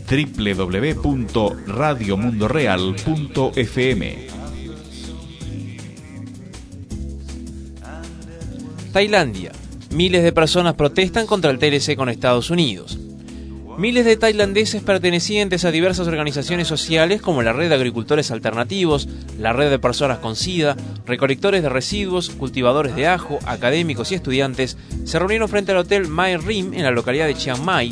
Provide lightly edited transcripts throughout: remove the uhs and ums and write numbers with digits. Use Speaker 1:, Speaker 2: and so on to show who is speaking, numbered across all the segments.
Speaker 1: www.radiomundoreal.fm.
Speaker 2: Tailandia. Miles de personas protestan contra el TLC con Estados Unidos. Miles de tailandeses pertenecientes a diversas organizaciones sociales como la Red de Agricultores Alternativos, la Red de Personas con SIDA, recolectores de residuos, cultivadores de ajo, académicos y estudiantes se reunieron frente al Hotel Mae Rim en la localidad de Chiang Mai,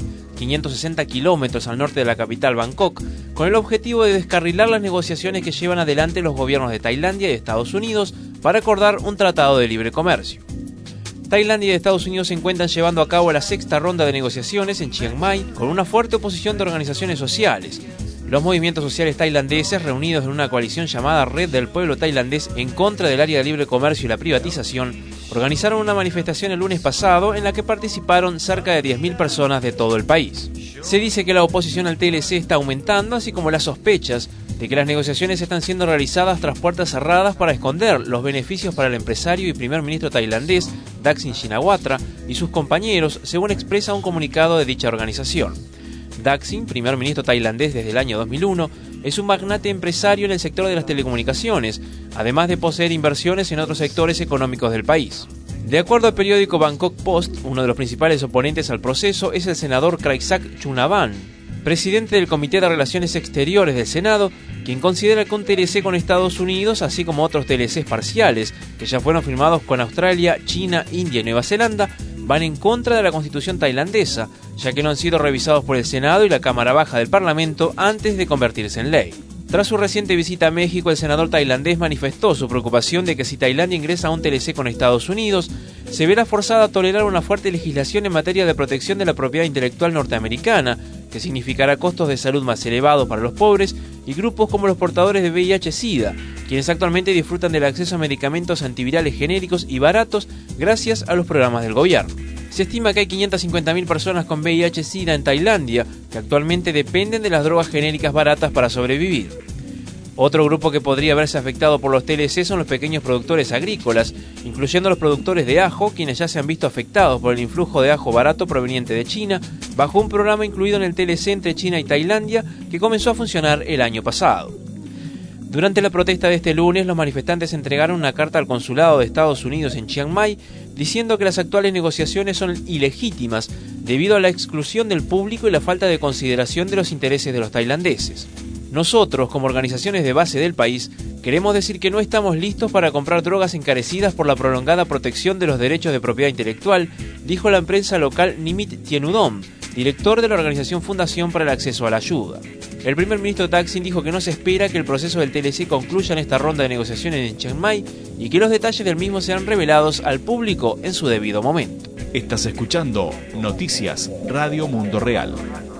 Speaker 2: 560 kilómetros al norte de la capital Bangkok, con el objetivo de descarrilar las negociaciones que llevan adelante los gobiernos de Tailandia y Estados Unidos para acordar un tratado de libre comercio. Tailandia y Estados Unidos se encuentran llevando a cabo la sexta ronda de negociaciones en Chiang Mai con una fuerte oposición de organizaciones sociales. Los movimientos sociales tailandeses, reunidos en una coalición llamada Red del Pueblo Tailandés en contra del área de libre comercio y la privatización, organizaron una manifestación el lunes pasado en la que participaron cerca de 10.000 personas de todo el país. Se dice que la oposición al TLC está aumentando, así como las sospechas de que las negociaciones están siendo realizadas tras puertas cerradas para esconder los beneficios para el empresario y primer ministro tailandés Thaksin Shinawatra y sus compañeros, según expresa un comunicado de dicha organización. Thaksin, primer ministro tailandés desde el año 2001, es un magnate empresario en el sector de las telecomunicaciones, además de poseer inversiones en otros sectores económicos del país. De acuerdo al periódico Bangkok Post, uno de los principales oponentes al proceso es el senador Kraisak Chunavan, presidente del Comité de Relaciones Exteriores del Senado, quien considera que un TLC con Estados Unidos, así como otros TLCs parciales que ya fueron firmados con Australia, China, India y Nueva Zelanda, van en contra de la Constitución tailandesa, ya que no han sido revisados por el Senado y la Cámara Baja del Parlamento antes de convertirse en ley. Tras su reciente visita a México, el senador tailandés manifestó su preocupación de que si Tailandia ingresa a un TLC con Estados Unidos, se verá forzada a tolerar una fuerte legislación en materia de protección de la propiedad intelectual norteamericana, que significará costos de salud más elevados para los pobres y grupos como los portadores de VIH-Sida, quienes actualmente disfrutan del acceso a medicamentos antivirales genéricos y baratos gracias a los programas del gobierno. Se estima que hay 550.000 personas con VIH-Sida en Tailandia, que actualmente dependen de las drogas genéricas baratas para sobrevivir. Otro grupo que podría verse afectado por los TLC son los pequeños productores agrícolas, incluyendo los productores de ajo, quienes ya se han visto afectados por el influjo de ajo barato proveniente de China, bajo un programa incluido en el TLC entre China y Tailandia, que comenzó a funcionar el año pasado. Durante la protesta de este lunes, los manifestantes entregaron una carta al consulado de Estados Unidos en Chiang Mai, diciendo que las actuales negociaciones son ilegítimas debido a la exclusión del público y la falta de consideración de los intereses de los tailandeses. Nosotros, como organizaciones de base del país, queremos decir que no estamos listos para comprar drogas encarecidas por la prolongada protección de los derechos de propiedad intelectual, dijo la prensa local Nimit Tienudom, director de la organización Fundación para el Acceso a la Ayuda. El primer ministro Thaksin dijo que no se espera que el proceso del TLC concluya en esta ronda de negociaciones en Chiang Mai y que los detalles del mismo sean revelados al público en su debido momento.
Speaker 1: Estás escuchando Noticias Radio Mundo Real.